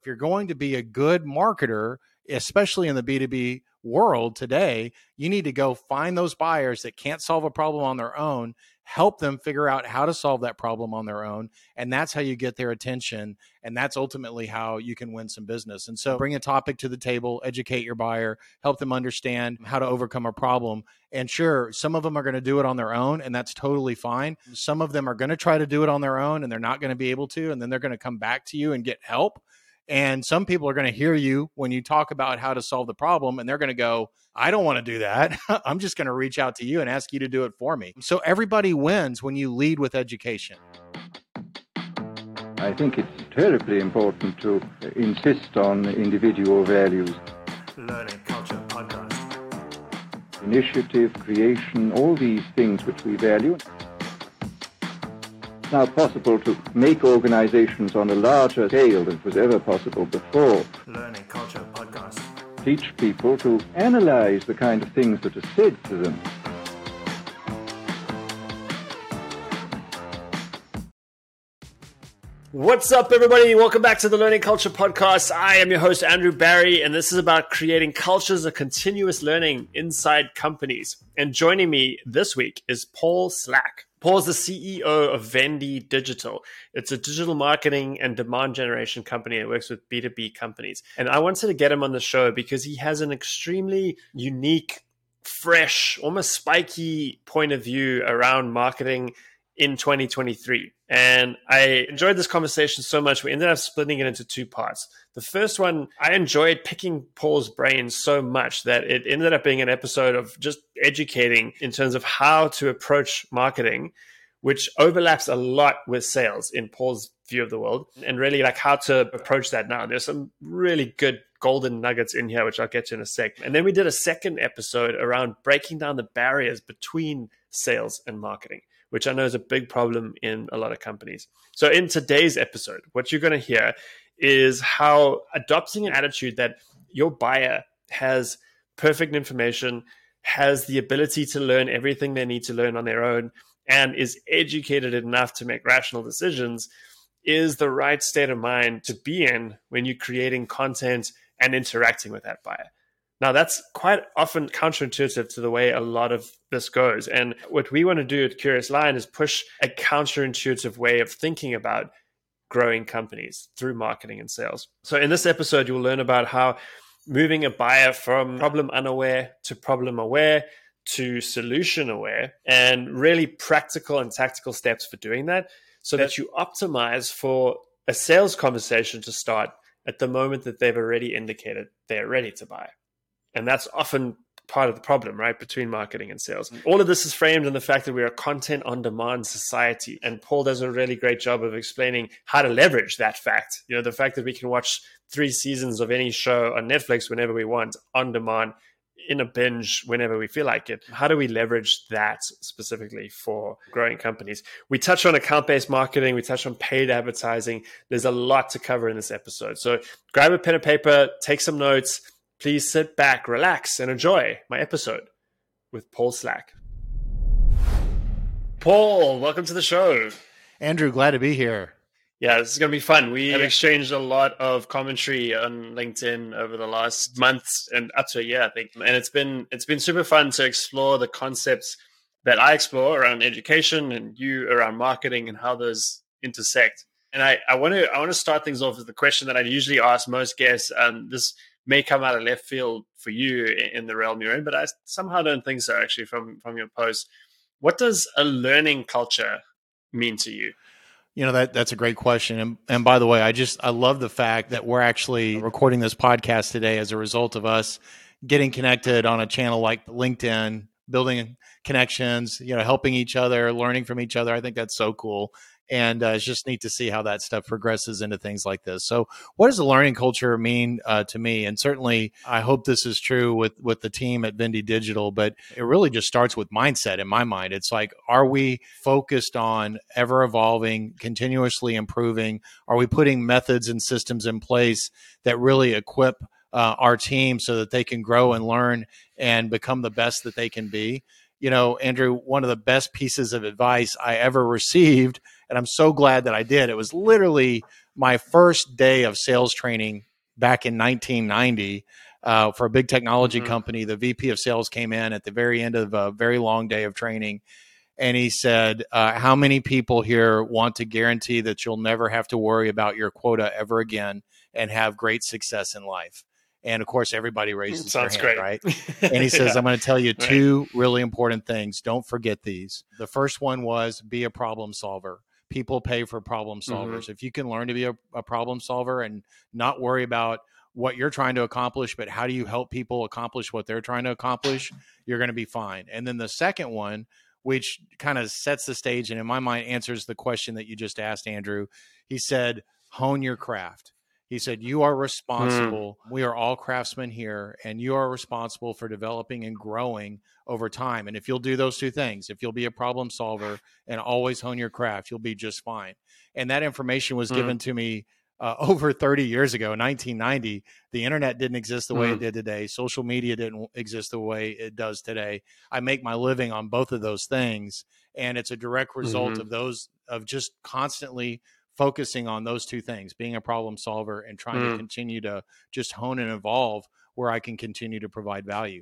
you're going to be a good marketer, especially in the B2B world today, you need to go find those buyers that can't solve a problem on their own, help them figure out how to solve that problem on their own. And that's how you get their attention. And that's ultimately how you can win some business. And so bring a topic to the table, educate your buyer, help them understand how to overcome a problem. And sure, some of them are going to do it on their own, and that's totally fine. Some of them are going to try to do it on their own, and they're not going to be able to. And then they're going to come back to you and get help. And some people are going to hear you when you talk about how to solve the problem, and they're going to go, I don't want to do that. I'm just going to reach out to you and ask you to do it for me. So everybody wins when you lead with education. I think it's terribly important to insist on individual values. Learning Culture Podcast. Initiative, creation, all these things which we value. It's now possible to make organizations on a larger scale than was ever possible before. Learning Culture Podcast. Teach people to analyze the kind of things that are said to them. What's up, everybody? Welcome back to the Learning Culture Podcast. I am your host, Andrew Barry, and this is about creating cultures of continuous learning inside companies. And joining me this week is Paul Slack. Paul is the CEO of Vendi Digital. It's a digital marketing and demand generation company that works with B2B companies. And I wanted to get him on the show because he has an extremely unique, fresh, almost spiky point of view around marketing in 2023. And I enjoyed this conversation so much, we ended up splitting it into two parts. The first one, I enjoyed picking Paul's brain so much that it ended up being an episode of just educating in terms of how to approach marketing, which overlaps a lot with sales in Paul's view of the world, and really like how to approach that now. There's some really good golden nuggets in here, which I'll get to in a sec. And then we did a second episode around breaking down the barriers between sales and marketing, which I know is a big problem in a lot of companies. So in today's episode, what you're going to hear is how adopting an attitude that your buyer has perfect information, has the ability to learn everything they need to learn on their own, and is educated enough to make rational decisions is the right state of mind to be in when you're creating content and interacting with that buyer. Now, that's quite often counterintuitive to the way a lot of this goes. And what we want to do at Curious Lion is push a counterintuitive way of thinking about growing companies through marketing and sales. So in this episode, you'll learn about how moving a buyer from problem unaware to problem aware to solution aware, and really practical and tactical steps for doing that so that you optimize for a sales conversation to start at the moment that they've already indicated they're ready to buy. And that's often part of the problem, right, between marketing and sales. All of this is framed in the fact that we're a content on demand society. And Paul does a really great job of explaining how to leverage that fact. You know, the fact that we can watch 3 seasons of any show on Netflix whenever we want, on demand, in a binge, whenever we feel like it. How do we leverage that specifically for growing companies? We touch on account-based marketing. We touch on paid advertising. There's a lot to cover in this episode. So grab a pen and paper, take some notes. Please sit back, relax, and enjoy my episode with Paul Slack. Paul, welcome to the show. Andrew, glad to be here. Yeah, this is going to be fun. We have exchanged a lot of commentary on LinkedIn over the last months and up to a year, I think. And it's been super fun to explore the concepts that I explore around education and you around marketing and how those intersect. And I want to start things off with the question that I usually ask most guests. This may come out of left field for you in the realm you're in, but I somehow don't think so, actually, from your post. What does a learning culture mean to you? You know, that's a great question. And by the way, I love the fact that we're actually recording this podcast today as a result of us getting connected on a channel like LinkedIn, building connections, you know, helping each other, learning from each other. I think that's so cool. And it's just neat to see how that stuff progresses into things like this. So what does a learning culture mean to me? And certainly, I hope this is true with the team at Vendi Digital, but it really just starts with mindset in my mind. It's like, are we focused on ever evolving, continuously improving? Are we putting methods and systems in place that really equip our team so that they can grow and learn and become the best that they can be? Andrew, one of the best pieces of advice I ever received, and I'm so glad that I did. It was literally my first day of sales training back in 1990 for a big technology company. The VP of sales came in at the very end of a very long day of training. And he said, how many people here want to guarantee that you'll never have to worry about your quota ever again and have great success in life? And of course, everybody raises their hand, great. Right? And he says, I'm going to tell you two really important things. Don't forget these. The first one was be a problem solver. People pay for problem solvers. If you can learn to be a problem solver and not worry about what you're trying to accomplish, but how do you help people accomplish what they're trying to accomplish, you're going to be fine. And then the second one, which kind of sets the stage and in my mind answers the question that you just asked, Andrew, he said, hone your craft. He said, you are responsible. We are all craftsmen here, and you are responsible for developing and growing over time. And if you'll do those two things, if you'll be a problem solver and always hone your craft, you'll be just fine. And that information was given to me over 30 years ago, 1990. The internet didn't exist the way it did today. Social media didn't exist the way it does today. I make my living on both of those things. And it's a direct result of just constantly focusing on those two things, being a problem solver and trying to continue to just hone and evolve where I can continue to provide value.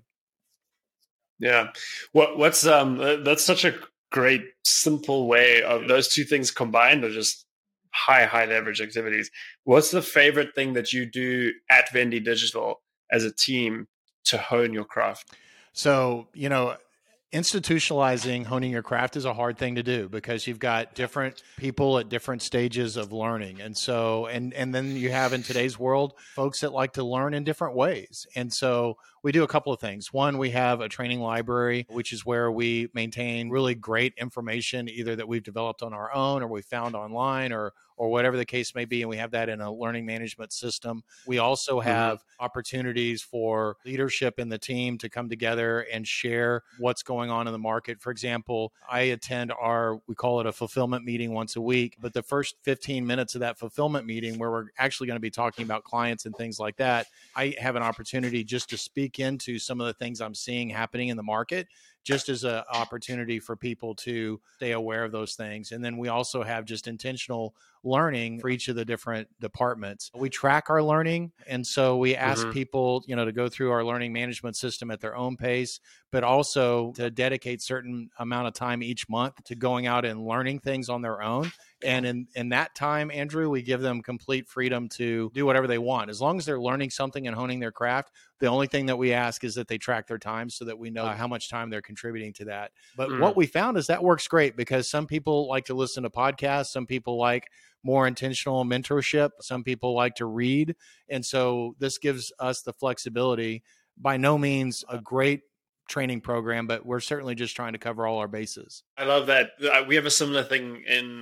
Yeah. What's that's such a great, simple way of those two things combined are just high leverage activities. What's the favorite thing that you do at Vendy Digital as a team to hone your craft? So, institutionalizing honing your craft is a hard thing to do because you've got different people at different stages of learning. And so, and then you have in today's world, folks that like to learn in different ways. And so we do a couple of things. One, we have a training library, which is where we maintain really great information, either that we've developed on our own or we found online or whatever the case may be. And we have that in a learning management system. We also have opportunities for leadership in the team to come together and share what's going on in the market. For example, I attend we call it a fulfillment meeting once a week, but the first 15 minutes of that fulfillment meeting where we're actually going to be talking about clients and things like that, I have an opportunity just to speak into some of the things I'm seeing happening in the market, just as an opportunity for people to stay aware of those things. And then we also have just intentional learning for each of the different departments. We track our learning. And so we ask people, to go through our learning management system at their own pace, but also to dedicate certain amount of time each month to going out and learning things on their own. And in that time, Andrew, we give them complete freedom to do whatever they want. As long as they're learning something and honing their craft, the only thing that we ask is that they track their time so that we know how much time they're contributing to that. But what we found is that works great because some people like to listen to podcasts. Some people like more intentional mentorship. Some people like to read. And so this gives us the flexibility. By no means a great training program, but we're certainly just trying to cover all our bases. I love that. We have a similar thing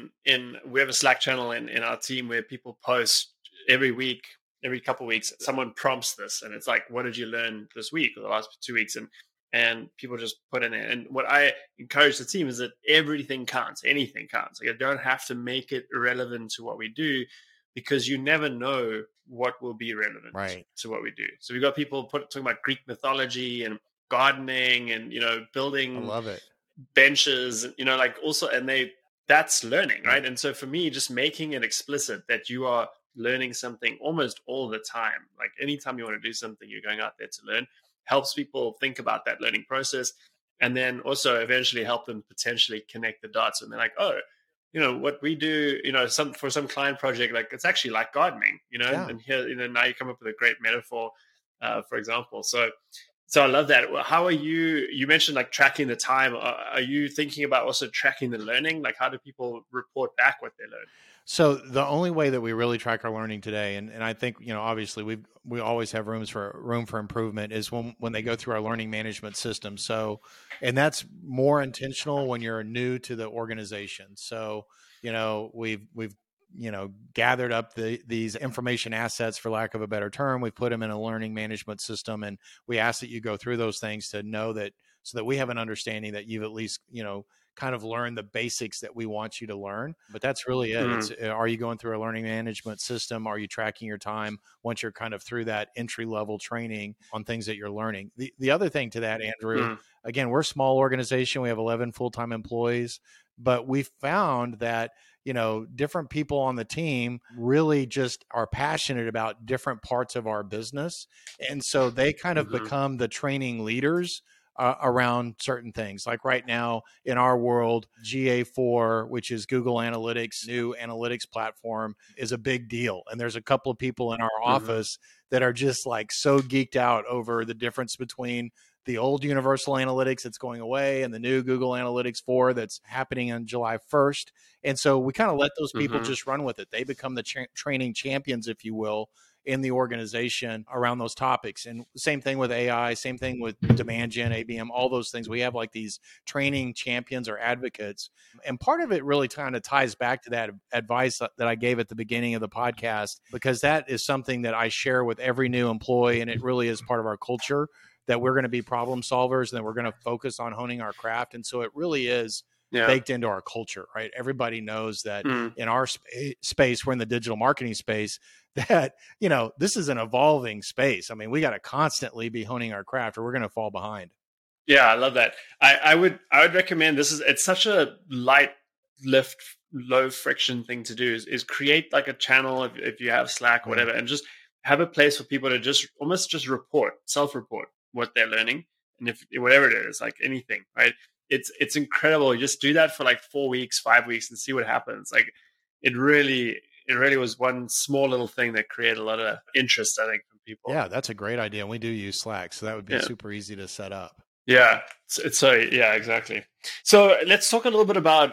we have a Slack channel in our team where people post every week, every couple of weeks, someone prompts this and it's like, what did you learn this week or the last 2 weeks? And people just put in it. And what I encourage the team is that everything counts, anything counts. Like, I don't have to make it relevant to what we do because you never know what will be relevant to what we do. So we've got people talking about Greek mythology and gardening and, building I love it. benches, also, and that's learning, right? And so for me, just making it explicit that you are learning something almost all the time, like anytime you want to do something, you're going out there to learn, helps people think about that learning process. And then also eventually help them potentially connect the dots. And they're like, oh, what we do, for some client project, like it's actually like gardening, and here, now you come up with a great metaphor, for example. So I love that. How are you mentioned like tracking the time. Are you thinking about also tracking the learning? Like how do people report back what they learn? So the only way that we really track our learning today, and I think, obviously we always have room for improvement, is when they go through our learning management system. So, and that's more intentional when you're new to the organization. So, we've gathered up these information assets, for lack of a better term. We've put them in a learning management system, and we ask that you go through those things to know that, so that we have an understanding that you've at least, kind of learn the basics that we want you to learn. But that's really it. It's, are you going through a learning management system? Are you tracking your time once you're kind of through that entry level training on things that you're learning? The other thing to that, Andrew, again, we're a small organization. We have 11 full-time employees, but we found that, different people on the team really just are passionate about different parts of our business. And so they kind of become the training leaders around certain things. Like right now in our world, GA4, which is Google Analytics' new analytics platform, is a big deal. And there's a couple of people in our office that are just like so geeked out over the difference between the old Universal Analytics that's going away and the new Google Analytics 4 that's happening on July 1st. And so we kind of let those people just run with it. They become the training champions, if you will, in the organization around those topics. And same thing with AI, same thing with demand gen, ABM, all those things. We have like these training champions or advocates. And part of it really kind of ties back to that advice that I gave at the beginning of the podcast, because that is something that I share with every new employee. And it really is part of our culture that we're going to be problem solvers and that we're going to focus on honing our craft. And so it really is baked into our culture, right? Everybody knows that in our space, we're in the digital marketing space, that, this is an evolving space. I mean, we got to constantly be honing our craft or we're going to fall behind. Yeah, I love that. I would recommend it's such a light lift, low friction thing to do is create like a channel if you have Slack or whatever, and just have a place for people to just almost just self-report what they're learning. And if whatever it is, like anything, right? It's incredible. You just do that for like 4 weeks, 5 weeks and see what happens. Like it really was one small little thing that created a lot of interest, I think, from people. Yeah, that's a great idea. And we do use Slack, so that would be super easy to set up. Yeah. Exactly. So let's talk a little bit about,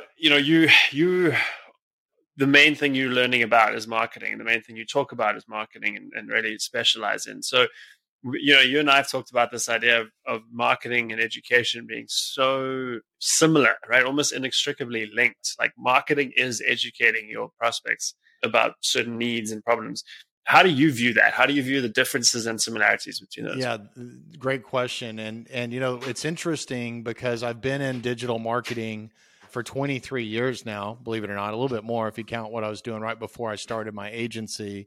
the main thing you're learning about is marketing. The main thing you talk about is marketing and really specialize in. So, you and I have talked about this idea of marketing and education being so similar, right? Almost inextricably linked. Like marketing is educating your prospects about certain needs and problems. How do you view that? How do you view the differences and similarities between those? Yeah, great question. And it's interesting because I've been in digital marketing for 23 years now, believe it or not, a little bit more if you count what I was doing right before I started my agency.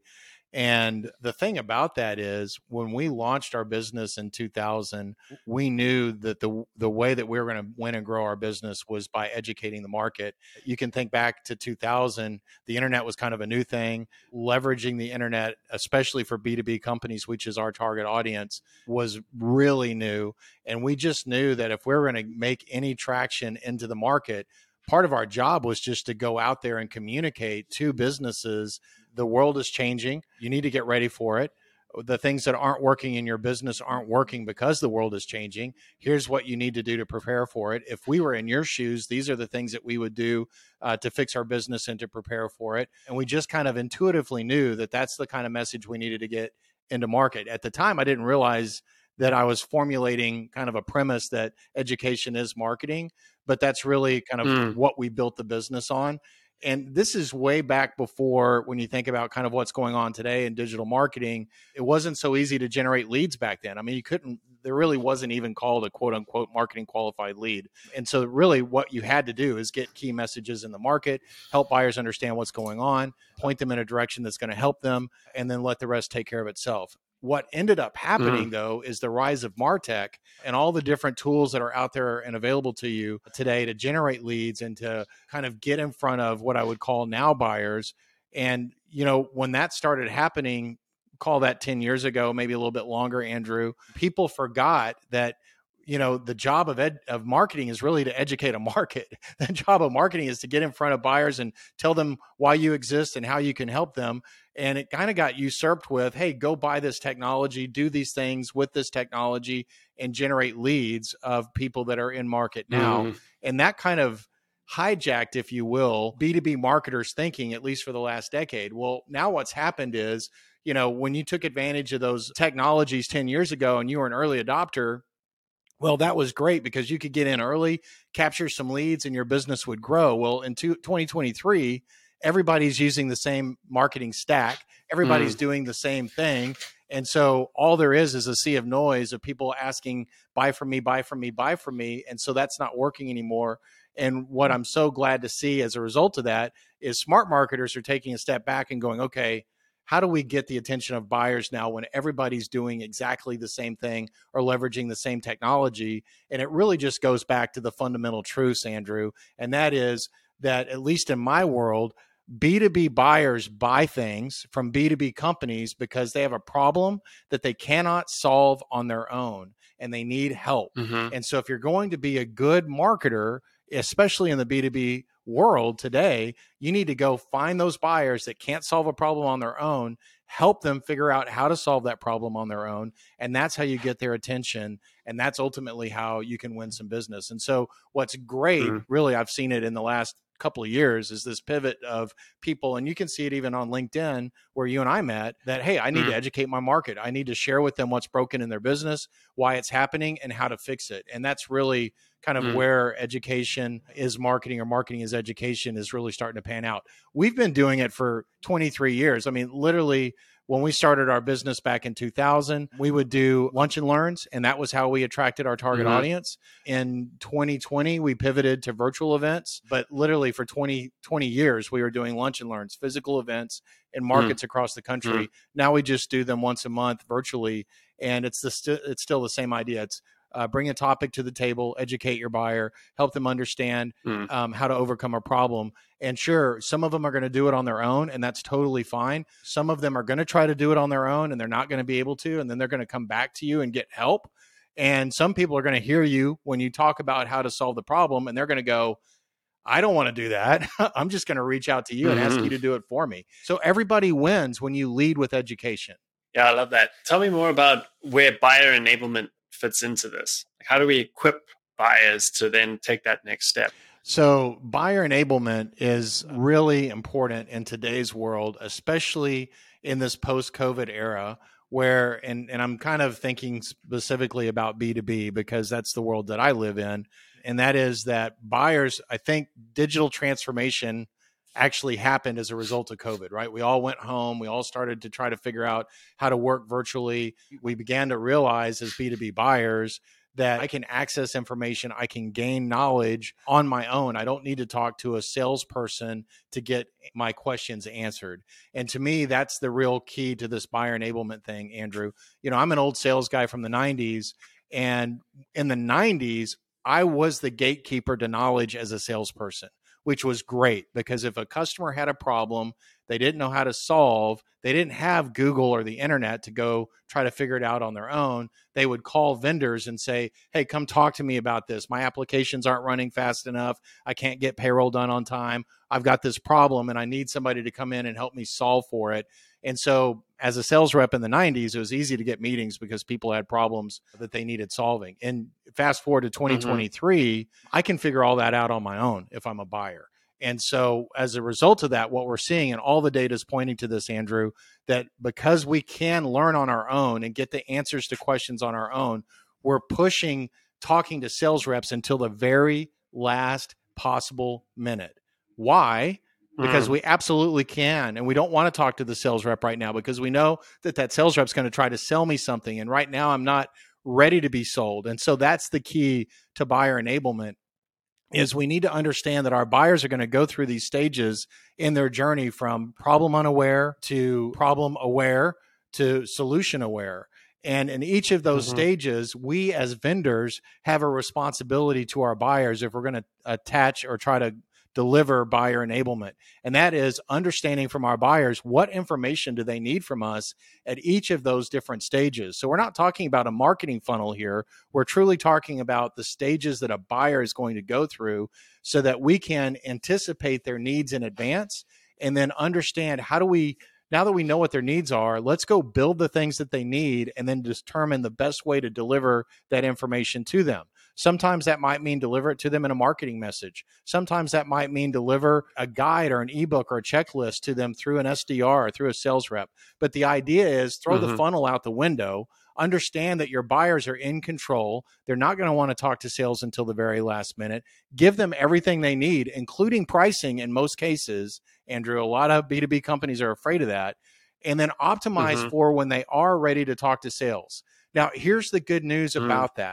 And the thing about that is when we launched our business in 2000, we knew that the way that we were going to win and grow our business was by educating the market. You can think back to 2000, the internet was kind of a new thing. Leveraging the internet, especially for B2B companies, which is our target audience, was really new. And we just knew that if we were going to make any traction into the market, part of our job was just to go out there and communicate to businesses. The world is changing. You need to get ready for it. The things that aren't working in your business aren't working because the world is changing. Here's what you need to do to prepare for it. If we were in your shoes, these are the things that we would do to fix our business and to prepare for it. And we just kind of intuitively knew that that's the kind of message we needed to get into market. At the time, I didn't realize that I was formulating kind of a premise that education is marketing, but that's really kind of what we built the business on. And this is way back before, when you think about kind of what's going on today in digital marketing, it wasn't so easy to generate leads back then. I mean, there really wasn't even called a quote unquote marketing qualified lead. And so really what you had to do is get key messages in the market, help buyers understand what's going on, point them in a direction that's going to help them, and then let the rest take care of itself. What ended up happening, though, is the rise of MarTech and all the different tools that are out there and available to you today to generate leads and to kind of get in front of what I would call now buyers. And, when that started happening, call that 10 years ago, maybe a little bit longer, Andrew, people forgot that the job of marketing is really to educate a market. The job of marketing is to get in front of buyers and tell them why you exist and how you can help them. And it kind of got usurped with, hey, go buy this technology, do these things with this technology, and generate leads of people that are in market now. And that kind of hijacked, if you will, B2B marketers thinking, at least for the last decade. Well, now what's happened is, when you took advantage of those technologies 10 years ago and you were an early adopter, well, that was great because you could get in early, capture some leads, and your business would grow. Well, in 2023, everybody's using the same marketing stack. Everybody's doing the same thing. And so all there is a sea of noise of people asking, buy from me, buy from me, buy from me. And so that's not working anymore. And what I'm so glad to see as a result of that is smart marketers are taking a step back and going, okay, how do we get the attention of buyers now when everybody's doing exactly the same thing or leveraging the same technology? And it really just goes back to the fundamental truths, Andrew. And that is that, at least in my world, B2B buyers buy things from B2B companies because they have a problem that they cannot solve on their own and they need help. And so if you're going to be a good marketer, especially in the B2B world today, you need to go find those buyers that can't solve a problem on their own, help them figure out how to solve that problem on their own. And that's how you get their attention. And that's ultimately how you can win some business. And so what's great, really, I've seen it in the last couple of years, is this pivot of people, and you can see it even on LinkedIn where you and I met, that, hey, I need to educate my market. I need to share with them what's broken in their business, why it's happening, and how to fix it. And that's really kind of where education is marketing, or marketing is education, is really starting to pan out. We've been doing it for 23 years. I mean, literally, when we started our business back in 2000, we would do lunch and learns, and that was how we attracted our target audience. In 2020, we pivoted to virtual events, but literally for 20 years, we were doing lunch and learns, physical events in markets across the country. Now we just do them once a month virtually, and it's still the same idea. It's bring a topic to the table, educate your buyer, help them understand how to overcome a problem. And sure, some of them are going to do it on their own, and that's totally fine. Some of them are going to try to do it on their own, and they're not going to be able to, and then they're going to come back to you and get help. And some people are going to hear you when you talk about how to solve the problem, and they're going to go, I don't want to do that. I'm just going to reach out to you and ask you to do it for me. So everybody wins when you lead with education. Yeah, I love that. Tell me more about where buyer enablement fits into this. How do we equip buyers to then take that next step? So buyer enablement is really important in today's world, especially in this post-COVID era where, and I'm kind of thinking specifically about B2B because that's the world that I live in. And that is that buyers, I think digital transformation actually happened as a result of COVID, right? We all went home. We all started to try to figure out how to work virtually. We began to realize as B2B buyers that I can access information, I can gain knowledge on my own. I don't need to talk to a salesperson to get my questions answered. And to me, that's the real key to this buyer enablement thing, Andrew. You know, I'm an old sales guy from the 90s. And in the 90s, I was the gatekeeper to knowledge as a salesperson, which was great because if a customer had a problem they didn't know how to solve, they didn't have Google or the internet to go try to figure it out on their own. They would call vendors and say, hey, come talk to me about this. My applications aren't running fast enough. I can't get payroll done on time. I've got this problem and I need somebody to come in and help me solve for it. And so as a sales rep in the 90s, it was easy to get meetings because people had problems that they needed solving. And fast forward to 2023, I can figure all that out on my own if I'm a buyer. And so as a result of that, what we're seeing, and all the data is pointing to this, Andrew, that because we can learn on our own and get the answers to questions on our own, we're pushing talking to sales reps until the very last possible minute. Why? Because we absolutely can. And we don't want to talk to the sales rep right now because we know that that sales rep's going to try to sell me something. And right now I'm not ready to be sold. And so that's the key to buyer enablement, is we need to understand that our buyers are going to go through these stages in their journey from problem unaware to problem aware to solution aware. And in each of those stages, we as vendors have a responsibility to our buyers if we're going to attach or try to deliver buyer enablement. And that is understanding from our buyers what information do they need from us at each of those different stages. So we're not talking about a marketing funnel here. We're truly talking about the stages that a buyer is going to go through so that we can anticipate their needs in advance and then understand how do we, now that we know what their needs are, let's go build the things that they need and then determine the best way to deliver that information to them. Sometimes that might mean deliver it to them in a marketing message. Sometimes that might mean deliver a guide or an ebook or a checklist to them through an SDR or through a sales rep. But the idea is throw the funnel out the window. Understand that your buyers are in control. They're not going to want to talk to sales until the very last minute. Give them everything they need, including pricing in most cases. Andrew, a lot of B2B companies are afraid of that. And then optimize for when they are ready to talk to sales. Now, here's the good news about that.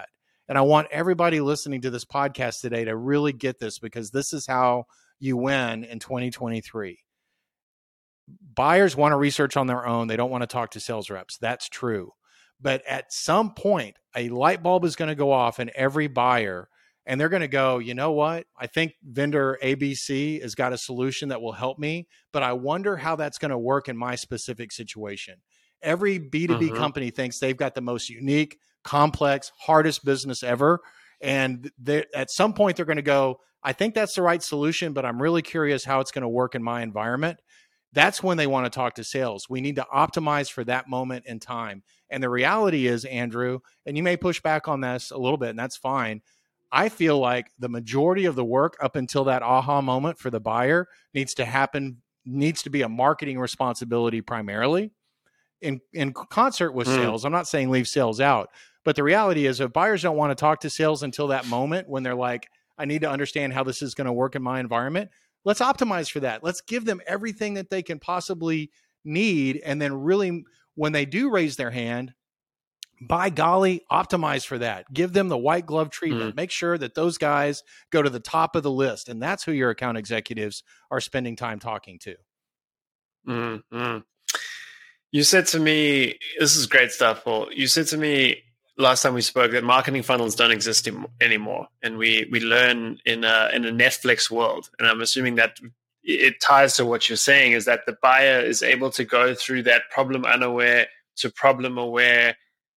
And I want everybody listening to this podcast today to really get this, because this is how you win in 2023. Buyers want to research on their own. They don't want to talk to sales reps. That's true. But at some point, a light bulb is going to go off in every buyer, and they're going to go, you know what? I think vendor ABC has got a solution that will help me, but I wonder how that's going to work in my specific situation. Every B2B company thinks they've got the most unique, complex, hardest business ever. And at some point, they're going to go, I think that's the right solution, but I'm really curious how it's going to work in my environment. That's when they want to talk to sales. We need to optimize for that moment in time. And the reality is, Andrew, and you may push back on this a little bit, and that's fine. I feel like the majority of the work up until that aha moment for the buyer needs to be a marketing responsibility primarily in concert with sales. I'm not saying leave sales out, but the reality is if buyers don't want to talk to sales until that moment when they're like, I need to understand how this is going to work in my environment, let's optimize for that. Let's give them everything that they can possibly need. And then really, when they do raise their hand, by golly, optimize for that. Give them the white glove treatment. Make sure that those guys go to the top of the list. And that's who your account executives are spending time talking to. You said to me, this is great stuff, Paul. You said to me last time we spoke that marketing funnels don't exist anymore. And we learn in a Netflix world. And I'm assuming that it ties to what you're saying, is that the buyer is able to go through that problem unaware to problem aware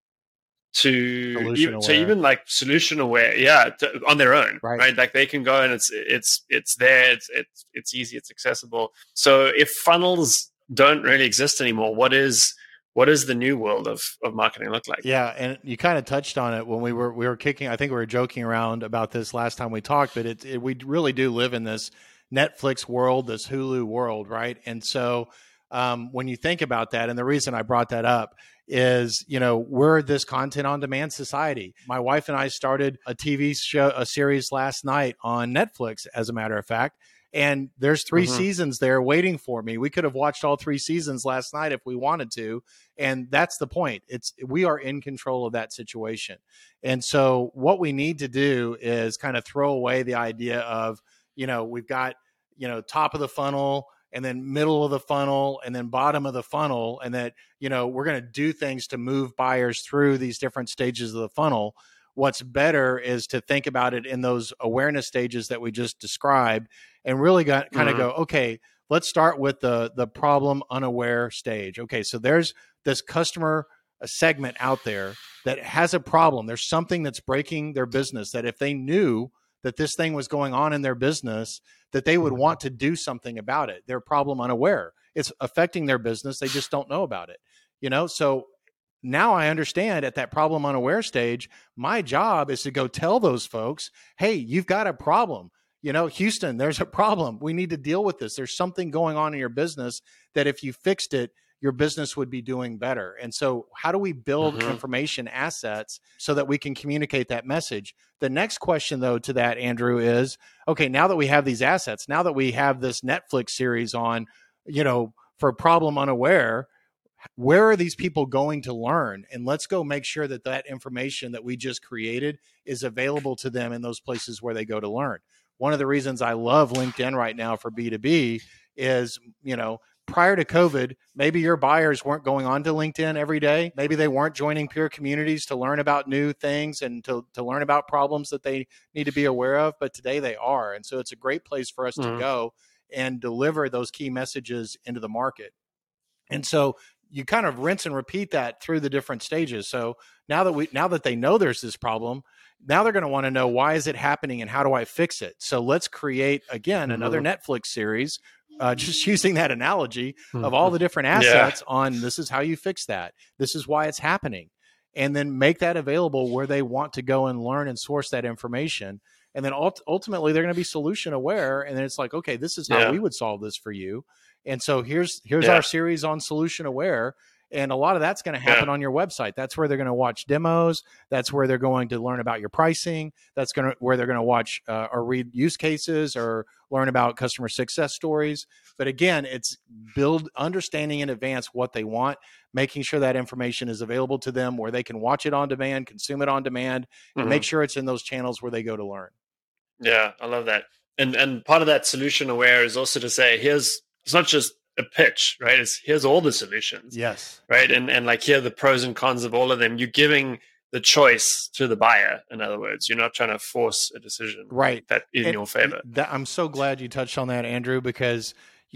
to even like solution aware, on their own, right? Like they can go and it's there, it's easy, it's accessible. So if funnels don't really exist anymore, what is the new world of marketing look like? Yeah, and you kind of touched on it when we were kicking. I think we were joking around about this last time we talked, but we really do live in this Netflix world, this Hulu world, right? And so when you think about that, and the reason I brought that up is, we're this content on demand society. My wife and I started a TV show, a series last night on Netflix, as a matter of fact. And there's 3 seasons there waiting for me. We could have watched all 3 seasons last night if we wanted to. And that's the point. We are in control of that situation. And so what we need to do is kind of throw away the idea of, we've got, top of the funnel, and then middle of the funnel, and then bottom of the funnel. And that, we're going to do things to move buyers through these different stages of the funnel. What's better is to think about it in those awareness stages that we just described, and really go, okay, let's start with the problem unaware stage. Okay, so there's this customer segment out there that has a problem. There's something that's breaking their business, that if they knew that this thing was going on in their business, that they would want to do something about it. They're problem unaware. It's affecting their business. They just don't know about it. So now I understand at that problem unaware stage, my job is to go tell those folks, hey, you've got a problem. Houston, there's a problem. We need to deal with this. There's something going on in your business that if you fixed it, your business would be doing better. And so how do we build information assets so that we can communicate that message? The next question, though, to that, Andrew, is, okay, now that we have these assets, now that we have this Netflix series on, for problem unaware, where are these people going to learn? And let's go make sure that that information that we just created is available to them in those places where they go to learn. One of the reasons I love LinkedIn right now for B2B is, prior to COVID, maybe your buyers weren't going on to LinkedIn every day. Maybe they weren't joining peer communities to learn about new things and to learn about problems that they need to be aware of. But today they are. And so it's a great place for us to go and deliver those key messages into the market. And so you kind of rinse and repeat that through the different stages. So now that they know there's this problem, now they're going to want to know, why is it happening and how do I fix it? So let's create, again, another Netflix series, just using that analogy of all the different assets on this is how you fix that. This is why it's happening. And then make that available where they want to go and learn and source that information. And then ultimately they're going to be solution aware. And then it's like, okay, this is how we would solve this for you. And so here's our series on solution aware. And a lot of that's going to happen on your website. That's where they're going to watch demos. That's where they're going to learn about your pricing. That's where they're going to watch or read use cases or learn about customer success stories. But again, it's understanding in advance what they want, making sure that information is available to them where they can watch it on demand, consume it on demand, and make sure it's in those channels where they go to learn. Yeah, I love that. And part of that solution aware is also to say, it's not just a pitch, right? Here's all the solutions. Yes. Right. And like, here are the pros and cons of all of them. You're giving the choice to the buyer. In other words, you're not trying to force a decision that in your favor. I'm so glad you touched on that, Andrew, because,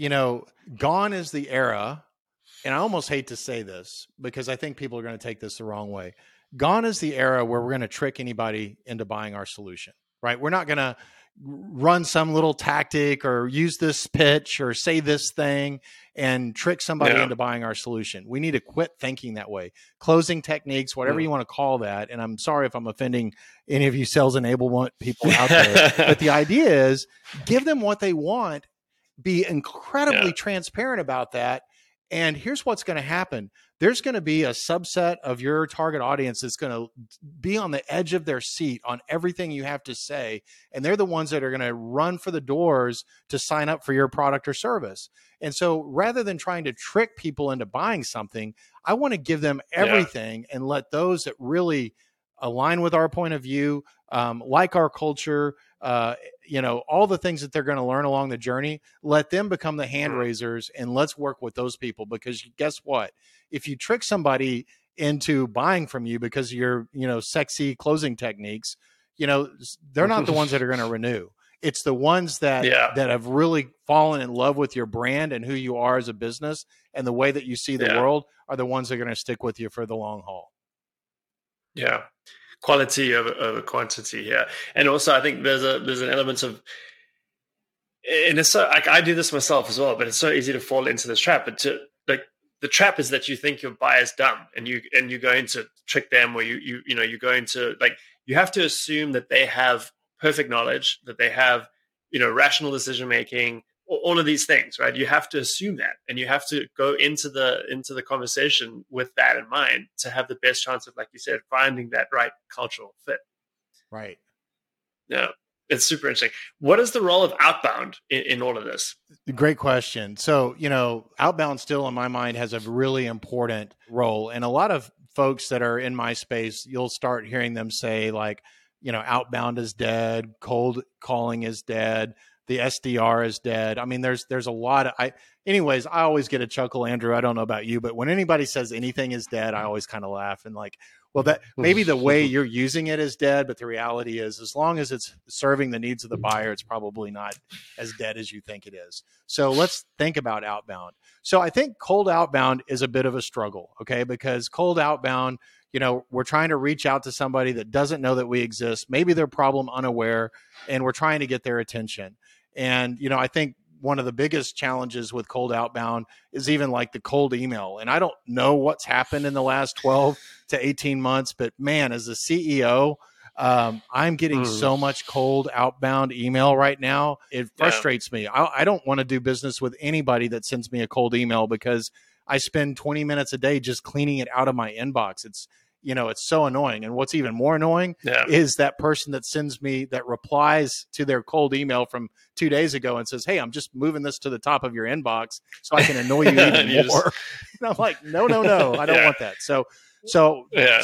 gone is the era. And I almost hate to say this because I think people are going to take this the wrong way. Gone is the era where we're going to trick anybody into buying our solution, right? We're not going to run some little tactic or use this pitch or say this thing and trick somebody into buying our solution. We need to quit thinking that way. Closing techniques, whatever you want to call that. And I'm sorry if I'm offending any of you sales enablement people out there, but the idea is give them what they want, be incredibly transparent about that. And here's what's going to happen. There's going to be a subset of your target audience that's going to be on the edge of their seat on everything you have to say. And they're the ones that are going to run for the doors to sign up for your product or service. And so rather than trying to trick people into buying something, I want to give them everything and let those that really align with our point of view, like our culture, all the things that they're going to learn along the journey, let them become the hand raisers and let's work with those people. Because guess what? If you trick somebody into buying from you because of your, sexy closing techniques, they're not the ones that are going to renew. It's the ones that have really fallen in love with your brand and who you are as a business and the way that you see the world are the ones that are going to stick with you for the long haul. Yeah. Quality over quantity here. And also I think there's an element of, and it's so, like, I do this myself as well, but it's so easy to fall into this trap. But the trap is that you think your buyer's dumb and you're going to trick them, or you're going to, like, you have to assume that they have perfect knowledge, that they have, rational decision making, all of these things, right? You have to assume that, and you have to go into the conversation with that in mind to have the best chance of, like you said, finding that right cultural fit. Right. Yeah. It's super interesting. What is the role of outbound in all of this? Great question. So, outbound still in my mind has a really important role. And a lot of folks that are in my space, you'll start hearing them say like, outbound is dead, cold calling is dead, the SDR is dead. I mean, there's a lot of, I always get a chuckle, Andrew. I don't know about you, but when anybody says anything is dead, I always kind of laugh and like, well, that maybe the way you're using it is dead, but the reality is as long as it's serving the needs of the buyer, it's probably not as dead as you think it is. So let's think about outbound. So I think cold outbound is a bit of a struggle, okay? Because cold outbound, we're trying to reach out to somebody that doesn't know that we exist. Maybe they're problem unaware, and we're trying to get their attention. And, I think one of the biggest challenges with cold outbound is even like the cold email. And I don't know what's happened in the last 12 to 18 months, but man, as a CEO, I'm getting so much cold outbound email right now. It frustrates me. I don't want to do business with anybody that sends me a cold email because I spend 20 minutes a day just cleaning it out of my inbox. It's so annoying. And what's even more annoying is that person that replies to their cold email from 2 days ago and says, hey, I'm just moving this to the top of your inbox so I can annoy you even more. And I'm like, no, I don't want that. So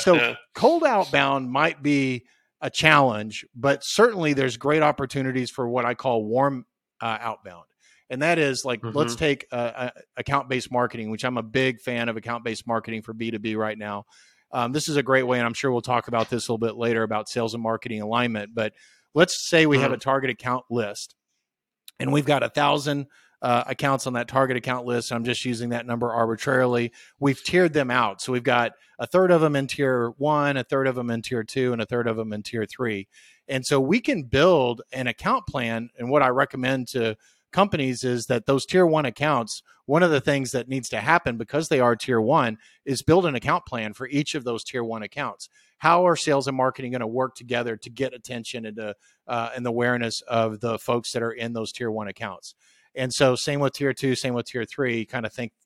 cold outbound might be a challenge, but certainly there's great opportunities for what I call warm outbound. And that is like, let's take account-based marketing, which I'm a big fan of account-based marketing for B2B right now. This is a great way, and I'm sure we'll talk about this a little bit later about sales and marketing alignment. But let's say we have a target account list, and we've got 1,000 accounts on that target account list. I'm just using that number arbitrarily. We've tiered them out. So we've got a third of them in tier 1, a third of them in tier 2, and a third of them in tier 3. And so we can build an account plan. And what I recommend to companies is that those tier 1 accounts, one of the things that needs to happen because they are tier 1 is build an account plan for each of those tier 1 accounts. How are sales and marketing going to work together to get attention and the awareness of the folks that are in those tier 1 accounts? And so same with tier 2, same with tier 3, kind of think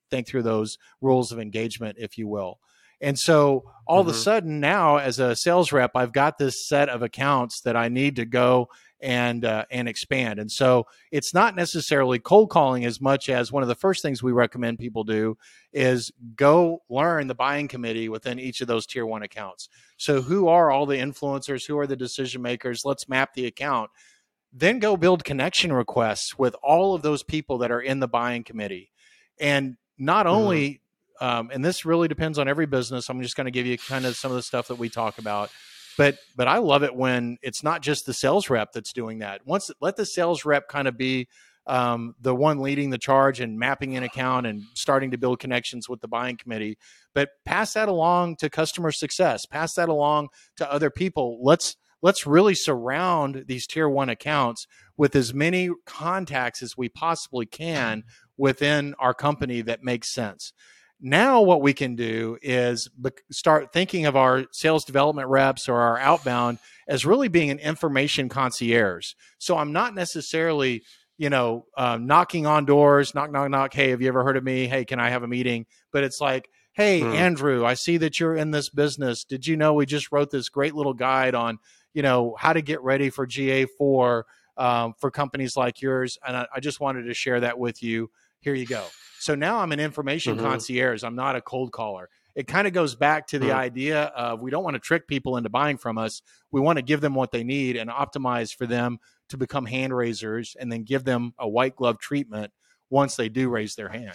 think through those rules of engagement, if you will. And so all of a sudden now, as a sales rep, I've got this set of accounts that I need to go and expand. And so it's not necessarily cold calling as much as one of the first things we recommend people do is go learn the buying committee within each of those tier 1 accounts. So who are all the influencers? Who are the decision makers? Let's map the account. Then go build connection requests with all of those people that are in the buying committee. And not only, and this really depends on every business. I'm just going to give you kind of some of the stuff that we talk about. But I love it when it's not just the sales rep that's doing that. Let the sales rep kind of be the one leading the charge and mapping an account and starting to build connections with the buying committee. But pass that along to customer success. Pass that along to other people. Let's really surround these tier 1 accounts with as many contacts as we possibly can within our company that makes sense. Now what we can do is start thinking of our sales development reps or our outbound as really being an information concierge. So I'm not necessarily, knocking on doors, knock, knock, knock. Hey, have you ever heard of me? Hey, can I have a meeting? But it's like, hey, Andrew, I see that you're in this business. Did you know we just wrote this great little guide on, how to get ready for GA4 for companies like yours. And I just wanted to share that with you. Here you go. So now I'm an information concierge. I'm not a cold caller. It kind of goes back to the idea of we don't want to trick people into buying from us. We want to give them what they need and optimize for them to become hand raisers and then give them a white glove treatment once they do raise their hand.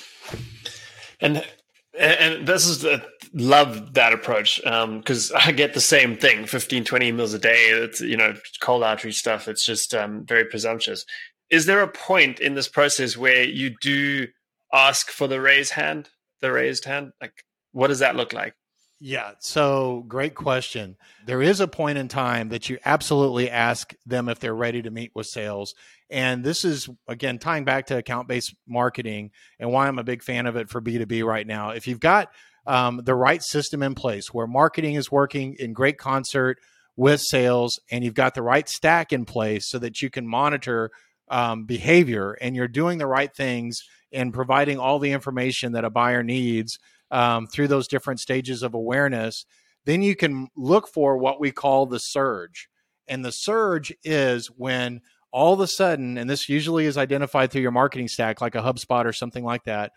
And this is love that approach because I get the same thing, 15, 20 emails a day. It's, cold outreach stuff. It's just very presumptuous. Is there a point in this process where you do ask for the raised hand? Like, what does that look like? Yeah. So great question. There is a point in time that you absolutely ask them if they're ready to meet with sales. And this is, again, tying back to account-based marketing and why I'm a big fan of it for B2B right now. If you've got the right system in place where marketing is working in great concert with sales and you've got the right stack in place so that you can monitor behavior and you're doing the right things and providing all the information that a buyer needs through those different stages of awareness, then you can look for what we call the surge. And the surge is when all of a sudden, and this usually is identified through your marketing stack, like a HubSpot or something like that,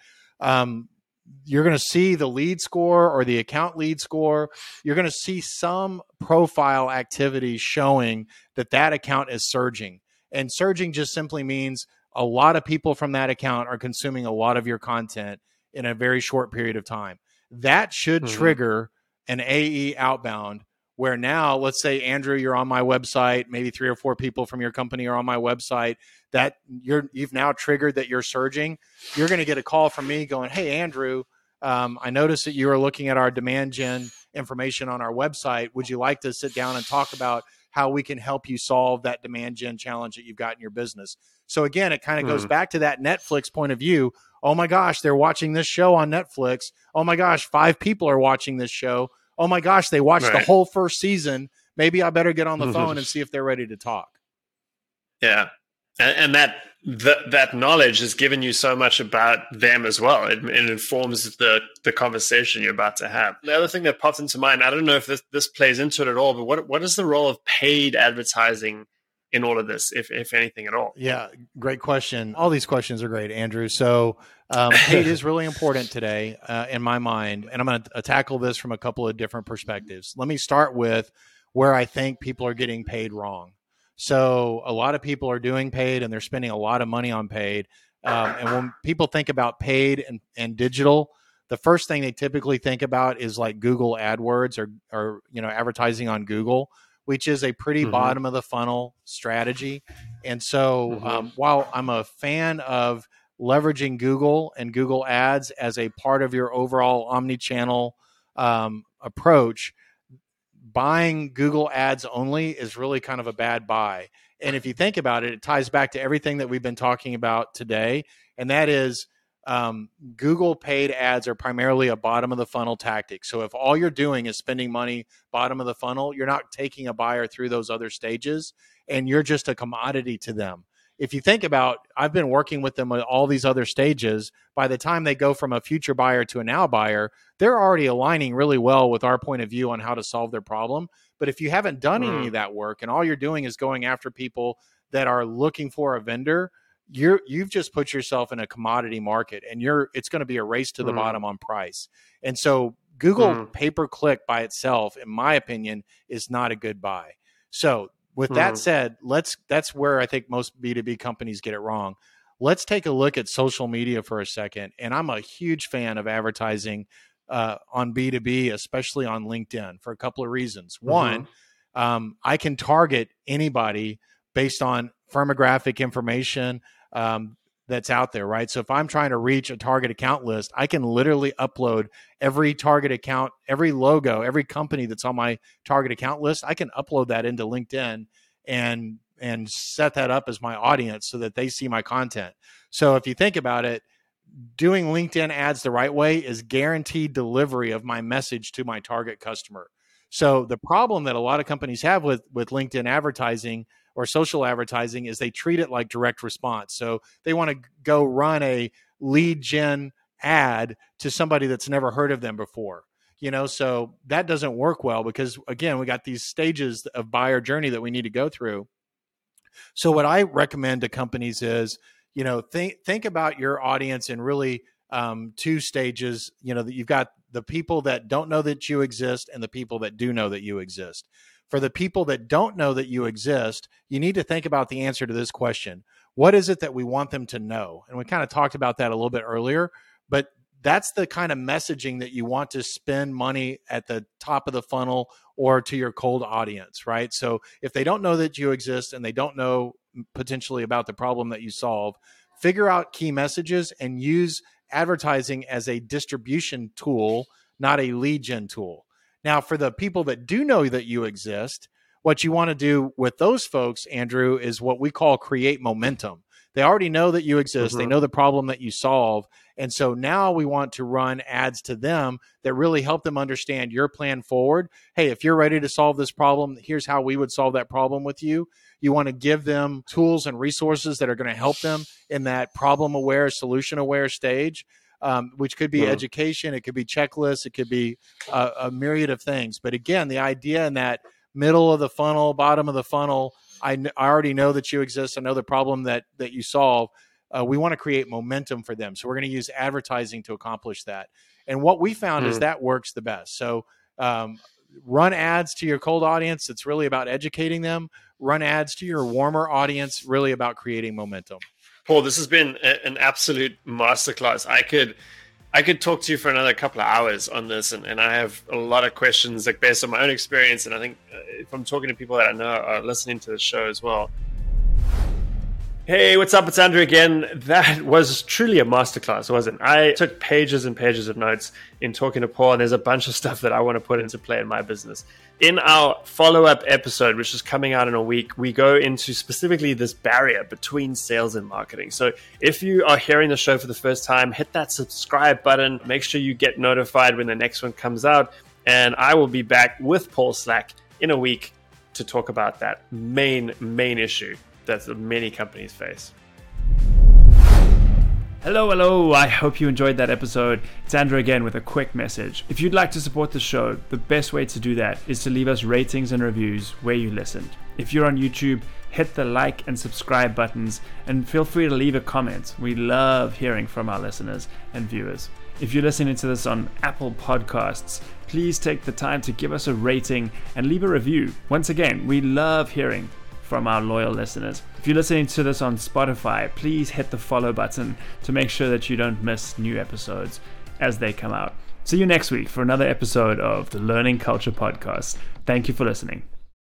you're going to see the lead score or the account lead score. You're going to see some profile activity showing that account is surging. And surging just simply means a lot of people from that account are consuming a lot of your content in a very short period of time. That should trigger an AE outbound where now, let's say, Andrew, you're on my website, maybe 3 or 4 people from your company are on my website, that you've now triggered that you're surging. You're going to get a call from me going, hey, Andrew, I noticed that you are looking at our demand gen information on our website. Would you like to sit down and talk about how we can help you solve that demand gen challenge that you've got in your business? So again, it kind of goes back to that Netflix point of view. Oh my gosh, they're watching this show on Netflix. Oh my gosh, 5 people are watching this show. Oh my gosh, they watched the whole first season. Maybe I better get on the phone and see if they're ready to talk. Yeah. And that knowledge has given you so much about them as well. It informs the conversation you're about to have. The other thing that popped into mind, I don't know if this plays into it at all, but what is the role of paid advertising in all of this, if anything at all? Yeah, great question. All these questions are great, Andrew. So paid is really important today in my mind, and I'm going to tackle this from a couple of different perspectives. Let me start with where I think people are getting paid wrong. So a lot of people are doing paid and they're spending a lot of money on paid. And when people think about paid and digital, the first thing they typically think about is like Google AdWords or advertising on Google, which is a pretty bottom of the funnel strategy. And so while I'm a fan of leveraging Google and Google Ads as a part of your overall omni-channel approach, buying Google Ads only is really kind of a bad buy. And if you think about it, it ties back to everything that we've been talking about today. And that is Google paid ads are primarily a bottom of the funnel tactic. So if all you're doing is spending money bottom of the funnel, you're not taking a buyer through those other stages and you're just a commodity to them. if you think about, I've been working with them at all these other stages. By the time they go from a future buyer to a now buyer, they're already aligning really well with our point of view on how to solve their problem. But if you haven't done any of that work and all you're doing is going after people that are looking for a vendor, you've just put yourself in a commodity market, and it's going to be a race to the bottom on price. And so Google pay-per-click by itself, in my opinion, is not a good buy. So with that said, that's where I think most B2B companies get it wrong. Let's take a look at social media for a second. And I'm a huge fan of advertising on B2B, especially on LinkedIn, for a couple of reasons. One, I can target anybody based on firmographic information that's out there, right? So if I'm trying to reach a target account list, I can literally upload every target account, every logo, every company that's on my target account list. I can upload that into LinkedIn and set that up as my audience so that they see my content. So if you think about it, doing LinkedIn ads the right way is guaranteed delivery of my message to my target customer. So the problem that a lot of companies have with LinkedIn advertising or social advertising is they treat it like direct response. So they want to go run a lead gen ad to somebody that's never heard of them before. So that doesn't work well because, again, we got these stages of buyer journey that we need to go through. So what I recommend to companies is, think about your audience in really two stages. That you've got the people that don't know that you exist and the people that do know that you exist. For the people that don't know that you exist, you need to think about the answer to this question. What is it that we want them to know? And we kind of talked about that a little bit earlier, but that's the kind of messaging that you want to spend money at the top of the funnel or to your cold audience, right? So if they don't know that you exist and they don't know potentially about the problem that you solve, figure out key messages and use advertising as a distribution tool, not a lead gen tool. Now, for the people that do know that you exist, what you want to do with those folks, Andrew, is what we call create momentum. They already know that you exist. They know the problem that you solve. And so now we want to run ads to them that really help them understand your plan forward. Hey, if you're ready to solve this problem, here's how we would solve that problem with you. You want to give them tools and resources that are going to help them in that problem-aware, solution-aware stage. Which could be education, it could be checklists, it could be a myriad of things. But again, the idea in that middle of the funnel, bottom of the funnel, I already know that you exist. I know the problem that you solve. We want to create momentum for them. So we're going to use advertising to accomplish that. And what we found is that works the best. So run ads to your cold audience. It's really about educating them. Run ads to your warmer audience, really about creating momentum. Paul, this has been an absolute masterclass. I could talk to you for another couple of hours on this, and I have a lot of questions based on my own experience, and I think if I'm talking to people that I know are listening to the show as well. Hey, what's up? It's Andrew again. That was truly a masterclass, wasn't it? I took pages and pages of notes in talking to Paul, and there's a bunch of stuff that I want to put into play in my business. In our follow-up episode, which is coming out in a week, we go into specifically this barrier between sales and marketing. So if you are hearing the show for the first time, hit that subscribe button. Make sure you get notified when the next one comes out. And I will be back with Paul Slack in a week to talk about that main issue that many companies face. Hello. I hope you enjoyed that episode. It's Andrew again with a quick message. If you'd like to support the show, the best way to do that is to leave us ratings and reviews where you listened. If you're on YouTube, hit the like and subscribe buttons and feel free to leave a comment. We love hearing from our listeners and viewers. If you're listening to this on Apple Podcasts, please take the time to give us a rating and leave a review. Once again, we love hearing from our loyal listeners. If you're listening to this on Spotify, please hit the follow button to make sure that you don't miss new episodes as they come out. See you next week for another episode of the Learning Culture Podcast. Thank you for listening.